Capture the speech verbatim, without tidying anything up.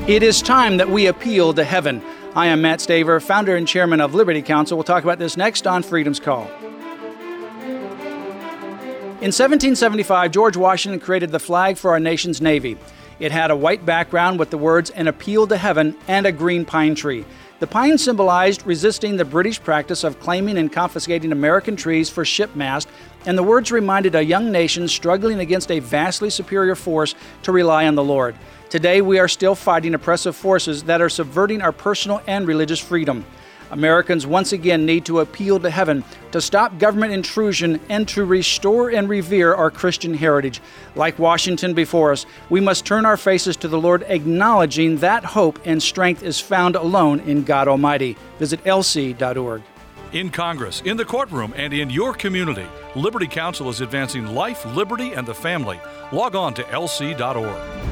It is time that we appeal to heaven. I am Matt Staver, founder and chairman of Liberty Counsel. We'll talk about this next on Freedom's Call. In seventeen seventy-five, George Washington created the flag for our nation's Navy. It had a white background with the words, "An Appeal to Heaven," and a green pine tree. The pine symbolized resisting the British practice of claiming and confiscating American trees for shipmast, and the words reminded a young nation struggling against a vastly superior force to rely on the Lord. Today, we are still fighting oppressive forces that are subverting our personal and religious freedom. Americans once again need to appeal to heaven to stop government intrusion and to restore and revere our Christian heritage. Like Washington before us, we must turn our faces to the Lord, acknowledging that hope and strength is found alone in God Almighty. Visit L C dot org. In Congress, in the courtroom, and in your community, Liberty Counsel is advancing life, liberty, and the family. Log on to L C dot org.